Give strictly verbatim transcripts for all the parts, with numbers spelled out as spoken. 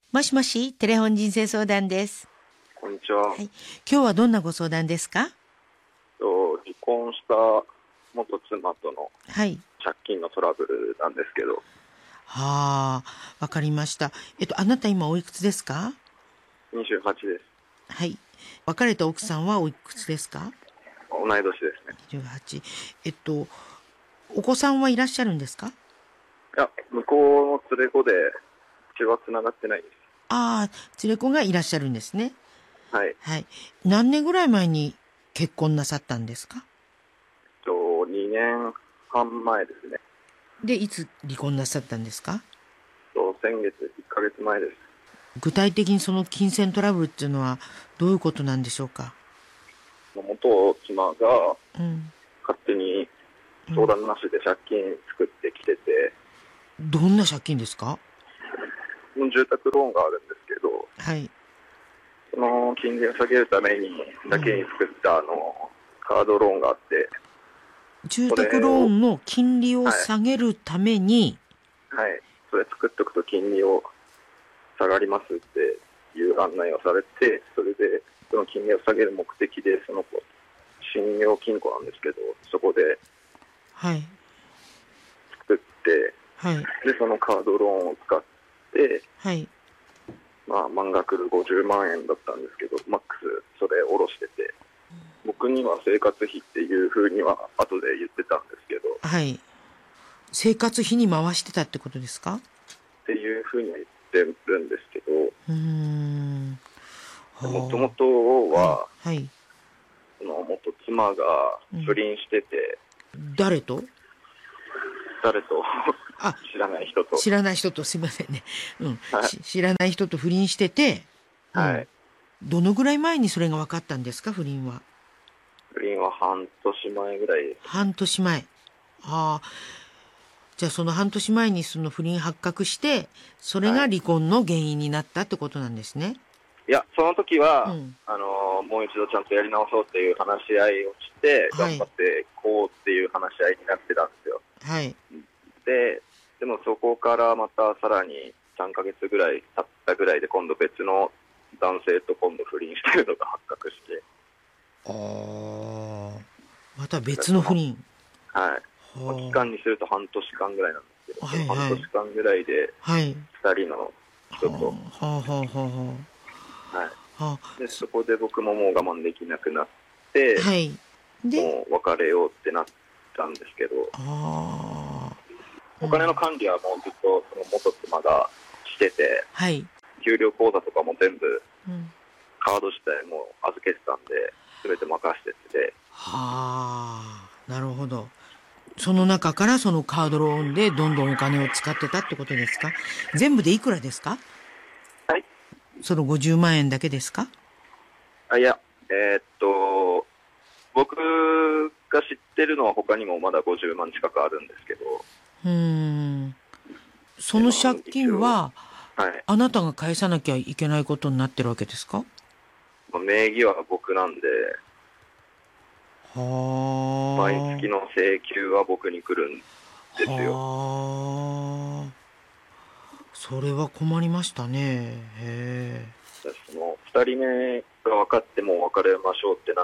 もしもし、テレフォン人生相談です。 こんにちは。 はい、今日はどんなご相談ですか？ と離婚した元妻とのはい。 借金のトラブルなんですけど、 はあ、わかりました。えっと、あなた今おいくつですか？ にじゅうはちです。 はい。別れた奥さんはおいくつですか？ 同い年ですね。 にじゅうはち。えっと、お子さんはいらっしゃるんですか？ いや、向こうの連れ子で血は繋がってないです。 ああ、連れ子がいらっしゃるんですね。 はい。 はい。何年ぐらい前に結婚なさったんですか？ とにねんはん前ですね。 で、いつ離婚なさったんですか？ と先月いっかげつまえです。 具体的にその金銭トラブルっていうのはどういうことなんでしょうか？ 元妻がうん。 勝手に相談なしで借金作ってきてて、 どんな借金ですか？ その住宅ローンがあるんですけど、 はい。 その金利を下げるためにだけに作ったあのカードローンがあって、 住それ宅ローを、 ンの金利をはい、 下げるために、 はい、それ作っておくと金利を下がりますっていう案内をされて、それでその金利を下げる目的で、その信用金庫なんですけど、そこではい、 作って、 はい、 でそのカードローンを使って、 はい。 まあ、満額ごじゅうまんえんだったんですけど、マックスそれ下ろしてて、僕には生活費っていうふうには後で言ってたんですけど、 はい。生活費に回してたってことですか？ っていうふうには言ってるんですけど、 うーん。 もとはもとあ。はい、 は、 はい。 その元妻が不倫してて、 誰と？ 誰とあ、 知らない人と、 知らない人と、すいませんね。うん。 はい、 し知らない人と不倫してて、うん。 はい、 どのぐらい前にそれが分かったんですか、不倫は？ 不倫は半年前ぐらいです。 半年前。ああ。じゃあその半年前にその不倫発覚して、それがはい。 離婚の原因になったってことなんですね。 いや、その時は、 うん。 あのもう一度ちゃんとやり直そうっていう話し合いをして、 はい。 頑張ってこうっていう話し合いになってたんですよ。 はい。 で、でもそこからまたさらにさんかげつぐらい経ったぐらいで、今度別の男性と今度不倫してるのが発覚して、 ああ。また別その、 の不倫。 はい。まあ期間はにすると半年間ぐらいなんですけあ。 ど、 はいその半はい。 年間ぐらいではい。 ふたりの人と、 はあはあはあははい。 あ。はあ。 で、 そそこで僕ももう我慢できなくなって、 はい。で、 もう別れようってなったんですけど、 ああ。うん。 お金の管理はもうずっとその元妻がしてて、 はい。 給料口座とかも全部うん。 カード自体も預けてたんで、全て任せてて、 はあ。なるほど。その中からそのカードローンでどんどんお金を使ってたってことですか？全部でいくらですか？ はい。 そのごじゅうまん円だけですか？ あ、いや、えーっと、僕が知ってるのは他にもまだごじゅうまん近くあるんですけど、 うーん。そでまあの借一応、 金は、 はい。 あなたが返さなきゃいけないことになってるわけですか？ まあ名義は僕なんで、毎は月の請求は僕に来るんあ。 ですよ。 はあ。それは困りましたね。へでそのふたりめが分かってもう別れましょうってなって、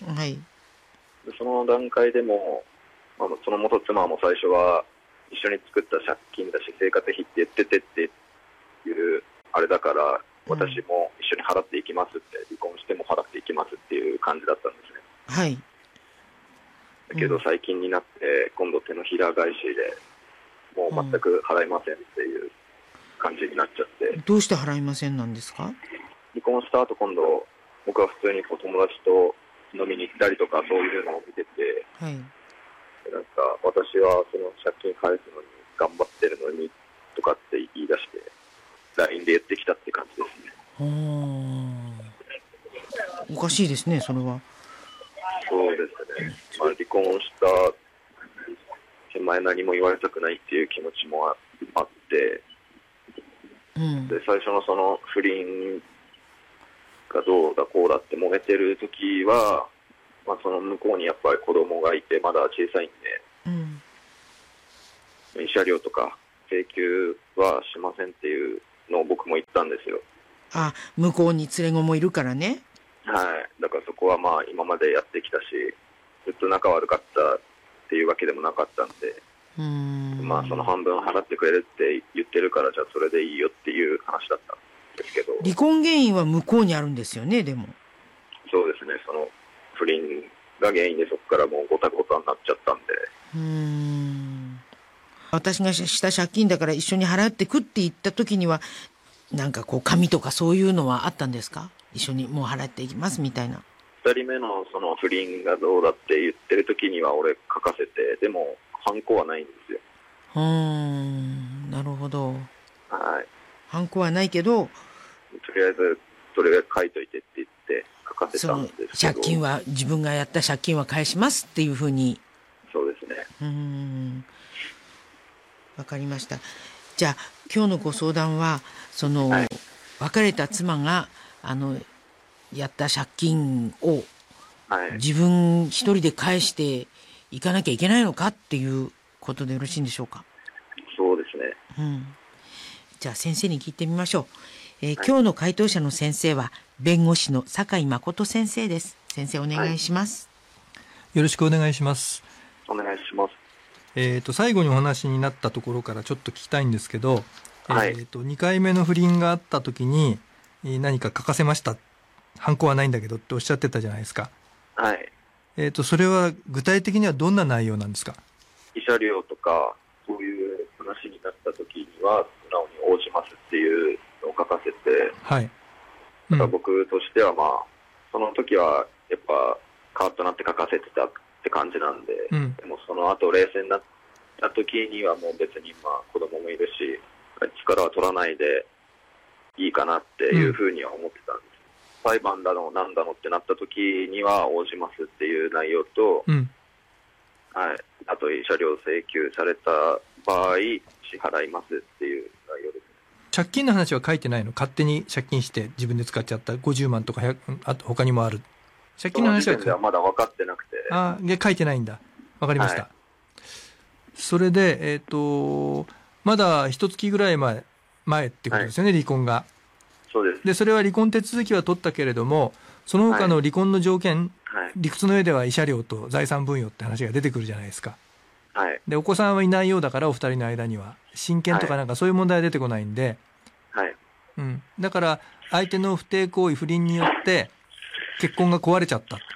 え。はい。 でその段階でも、まあ、その元妻も最初は一緒に作った借金だし生活費って言っててっていうあれだから、 うん。 私も一緒に払っていきますって、離婚しても払っていきますっていう感じだったんですね。 はい。 だけどうん。 最近になって今度手のひら返しでもう全うん。 く払いませんっていう感じになっちゃって、 どうして払いませんなんですか？ 離婚した後今度僕は普通にこう友達と飲みに行ったりとかそういうのを見てて、 はい。 なんか私はその借金返すのに頑張ってるのにとかって言い出して ライン で言ってきたって感じですね。 はあ。おかしいですね、それは。 そうですね、まあ、離婚した手前何も言われたくないっていう気持ちもああって、 うん。 で最初のその不倫がどうだこうだって揉めてる時は、まあ、その向こうにやっぱり子供がいてまだ小さいんうん。 で慰謝料とか請求はしませんっていうのを僕も言ったんですよ。 あ、向こうに連れ子もいるからね。 はい。だからそこはまあ今までやってきたし、ずっと仲悪かったっていうわけでもなかったんで、 うーん。 まあその半分払ってくれるって言ってるから、じゃあそれでいいよっていう話だったんですけど。 離婚原因は向こうにあるんですよね、でも。 そうですね。その不倫が原因でそこからもうごたごたになっちゃったんで。 うーん。私がした借金だから一緒に払ってくって言った時には、なんかこう紙とかそういうのはあったんですか？一緒にもう払っていきますみたいな。 二人目のその不倫がどうだって言ってる時には俺書かせて、でもハンコはないんですよ。 うーん、なるほど。 はい。 ハンコはないけど、 とりあえずそれ書いといてって言って書かせそのたんですけど。 借金は、自分がやった借金は返しますっていうふうに。 そうですね。 うーん。わかりました。じゃあ今日のご相談は、その、 はい、 別れた妻があのやった借金を自分一人で返していかなきゃいけないのかっていうことでよろしいんでしょうか？ そうですね。 うん。じゃあ先生に聞いてみましょう。えーはい、今日の回答者の先生は弁護士の酒井誠先生です。先生お願いします。 はい、よろしくお願いします。 お願いします。 えー、と最後にお話になったところからちょっと聞きたいんですけど、 はい、 えー、とにかいめの不倫があった時に何か書かせました、ハンコはないんだけどっておっしゃってたじゃないですか。 はい。 えー、とそれは具体的にはどんな内容なんですか？ 慰謝料とかそういう話になった時には素直に応じますっていうのを書かせて、 はい。 うん、だから僕としてはまあその時はやっぱカーッとなって書かせてたって感じなんで、うん、でもその後冷静になった時にはもう別にまあ子供もいるし力は取らないでいいかなっていうふうには思ってたんです、うん、裁判だのなんだのってなった時には応じますっていう内容と、うん、はい、あと慰謝料請求された場合支払いますっていう内容です。 借金の話は書いてないの？勝手に借金して自分で使っちゃったごじゅうまんとかひゃく、あと他にもある借金の話は。 その時点ではまだ分かってなくて。 ああ、書いてないんだ。分かりました、はい、それでえっ、ー、とまだ一月ぐらい前前ってことですよね、はい、離婚が。 そうです。 でそれは離婚手続きは取ったけれども、その他の離婚の条件、はい、理屈の上では慰謝料と財産分与って話が出てくるじゃないですか。 はい、 でお子さんはいないようだからお二人の間には親権とかなんかそういう問題は出てこないんで、 はいうん、だから相手の不貞行為不倫によって結婚が壊れちゃった、 はい、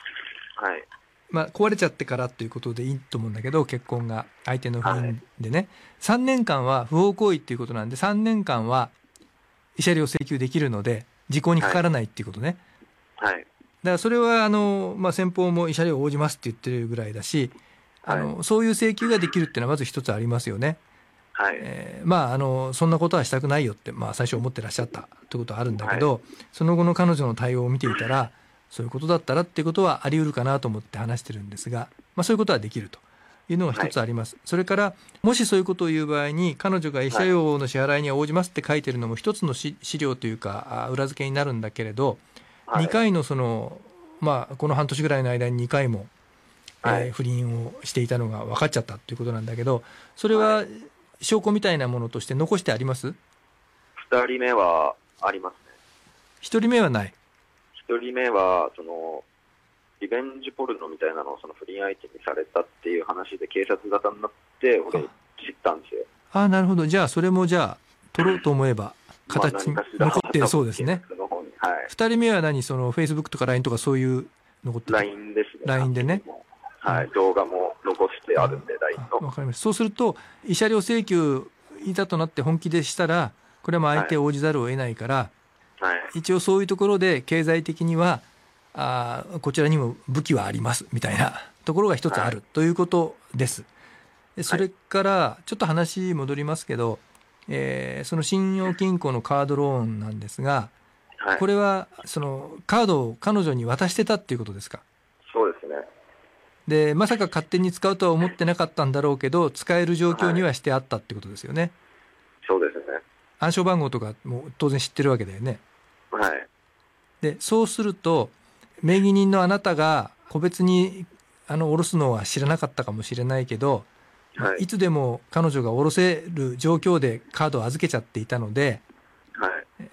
まあ、壊れちゃってからということでいいと思うんだけど、結婚が相手の不倫でね、はい、さんねんかんは不法行為っていうことなんでさんねんかんは慰謝料請求できるので時効にかからないっていうことね、 はい、 だからそれはあの、まあ、先方も慰謝料を応じますって言ってるぐらいだし、あの、はい、そういう請求ができるっていうのはまず一つありますよね。 はい、 えー、まああのそんなことはしたくないよって、まあ、最初思ってらっしゃったということはあるんだけど、はい、その後の彼女の対応を見ていたらそういうことだったらっていうことはあり得るかなと思って話してるんですが、まあ、そういうことはできるというのが一つあります、はい、それからもしそういうことを言う場合に彼女が慰謝料の支払いには応じますって書いてるのも一つの資料というか裏付けになるんだけれど、はい、にかいのその、まあ、この半年ぐらいの間ににかいも、はいえー、不倫をしていたのが分かっちゃったということなんだけど、それは証拠みたいなものとして残してあります？ ふたりめはありますね。 ひとりめはない。 ひとりめはそのリベンジポルノみたいなのをその不倫相手にされたっていう話で警察沙汰になって俺知ったんですよ。 ああ、なるほど。じゃあそれもじゃあ取ろうと思えば形に残っているそうですね。 はい、 ふたりめは何、その フェイスブック とか ライン とかそういう残ってる？ ライン ですね。 ライン でね。 はい、うん、動画も残してあるんで ライン の。 わかりました。そうすると慰謝料請求いざとなって本気でしたらこれも相手を応じざるを得ないから、 はい、 一応そういうところで経済的にはあこちらにも武器はありますみたいなところが一つある、はい、ということです。それからちょっと話戻りますけど、えー、その信用金庫のカードローンなんですが、はい、これはそのカードを彼女に渡してたっていうことですか？ そうですね。 でまさか勝手に使うとは思ってなかったんだろうけど使える状況にはしてあったってことですよね。はい、 そうですね。 暗証番号とかも当然知ってるわけだよね。 はい。 でそうすると名義人のあなたが個別にあの下ろすのは知らなかったかもしれないけど、はい、いつでも彼女が下ろせる状況でカードを預けちゃっていたので、 はいえー、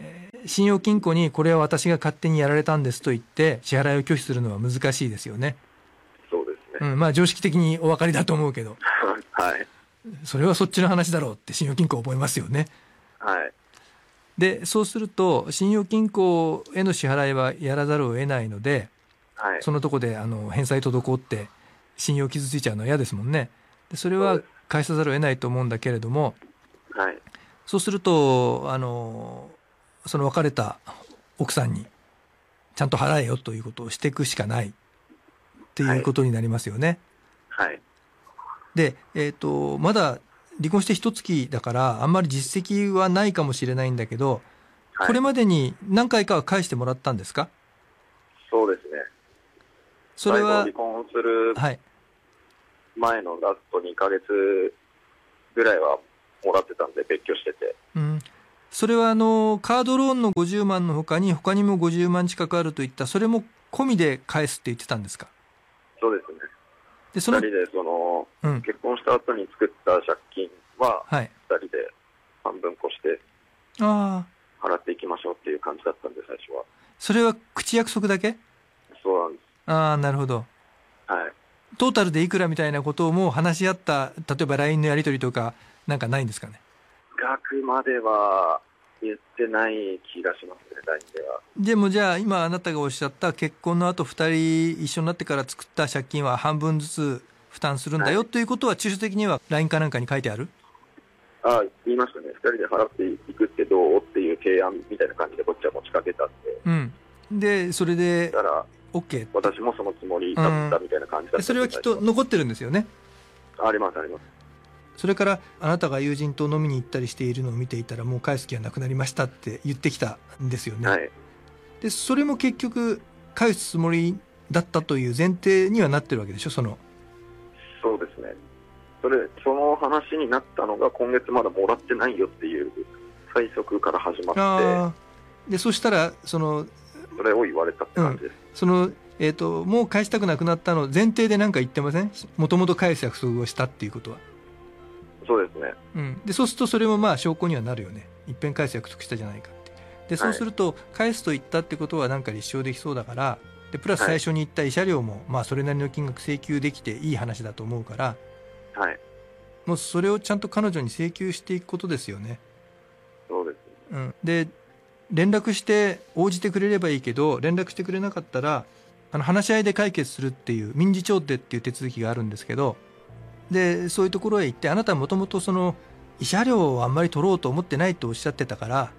信用金庫にこれは私が勝手にやられたんですと言って支払いを拒否するのは難しいですよね。 そうですね。 うん、まあ常識的にお分かりだと思うけどはい。 それはそっちの話だろうって信用金庫は思いますよね。 はい。 でそうすると信用金庫への支払いはやらざるを得ないので、はい、そのとこであの返済滞って信用傷ついちゃうのは嫌ですもんね。でそれは返さざるを得ないと思うんだけれども、 はい、 そうするとあのその別れた奥さんにちゃんと払えよということをしていくしかないっていうことになりますよね。 はいはい、 で、えーと、まだ離婚して一月だからあんまり実績はないかもしれないんだけど、はい、これまでに何回かは返してもらったんですか？ そうですね。それは離婚する前のラストにかげつぐらいはもらってたんで別居してて、 うん、それはあのカードローンのごじゅうまんのほかに他にもごじゅうまん近くあるといった、それも込みで返すって言ってたんですか？そうですね。でそのふたりでその、うん、結婚した後に作った借金はふたりで半分こして払っていきましょうっていう感じだったんで、最初は。それは口約束だけ？そうなんです。ああ、なるほど。はい。トータルでいくらみたいなことをもう話し合った、例えば ライン のやり取りとかなんかないんですかね？ 額までは言ってない気がしますね、ライン では。 でもじゃあ今あなたがおっしゃった結婚の後ふたり一緒になってから作った借金は半分ずつ負担するんだよ、はい、ということは抽象的には ライン かなんかに書いてある？ああ、 言いましたね。ふたりで払っていくってどうっていう提案みたいな感じでこっちは持ちかけたんで。 うん。でそれでだから OK。 私もそのつもりだったみたいな感じだった、うん、 それはきっと残ってるんですよね。 ありますあります。 それからあなたが友人と飲みに行ったりしているのを見ていたらもう返す気はなくなりましたって言ってきたんですよね。はい、でそれも結局返すつもりだったという前提にはなってるわけでしょ？そのそうですね。それその話になったのが今月まだもらってないよっていう催促から始まって、あでそしたらそのそれを言われたって感じです。うん、 そのえーと、もう返したくなくなったの前提で何か言ってません？もともと返す約束をしたっていうことは。 そうですね。 うん、でそうするとそれもまあ証拠にはなるよね。いっぺん返す約束したじゃないかって。でそうすると返すと言ったってことは何か立証できそうだから、でプラス最初に言った慰謝料もまあそれなりの金額請求できていい話だと思うから、はい、もうそれをちゃんと彼女に請求していくことですよね。 そうです、 うん、で連絡して応じてくれればいいけど、連絡してくれなかったらあの話し合いで解決するっていう民事調停っていう手続きがあるんですけど、でそういうところへ行って、あなたはもともとその慰謝料をあんまり取ろうと思ってないとおっしゃってたから、はい、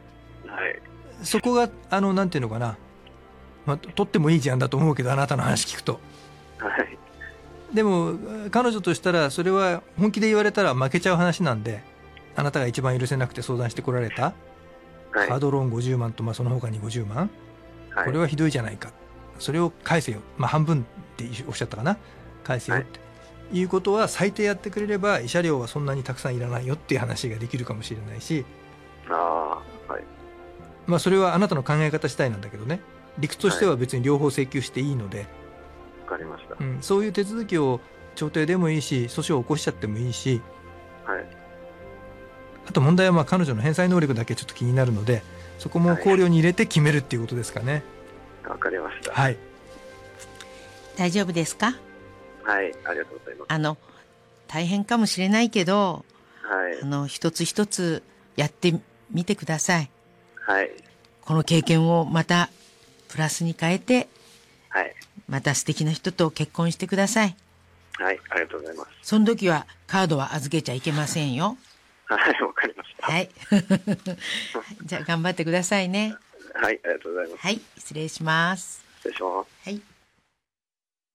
そこがあのなんていうのかな、まあ、取ってもいいじゃんだと思うけど、あなたの話聞くと、はい、でも彼女としたらそれは本気で言われたら負けちゃう話なんで、あなたが一番許せなくて相談してこられた、はい、カードローンごじゅうまんと、まあ、その他にごじゅうまん、はい、これはひどいじゃないか、それを返せよ、まあ、半分っておっしゃったかな、返せよって、はい、いうことは最低やってくれれば慰謝料はそんなにたくさんいらないよっていう話ができるかもしれないし、あ、はい、まあ、それはあなたの考え方次第なんだけどね、理屈としては別に両方請求していいので、はい、 分かりました、 うん、そういう手続きを調停でもいいし訴訟を起こしちゃってもいいし、はい、あと問題はまあ彼女の返済能力だけちょっと気になるので、そこも考慮に入れて決めるっていうことですかね。 わかりました。 はい。 大丈夫ですか？ はい、ありがとうございます。 あの大変かもしれないけど、 はい、 あの一つ一つやってみてください。 はい。 この経験をまたプラスに変えて、 はい、 また素敵な人と結婚してください。 はい、ありがとうございます。 その時はカードは預けちゃいけませんよ。 はい、わかりました。 はい。じゃあ頑張ってくださいね。 はい、ありがとうございます。 はい、失礼します。 失礼します。 はい。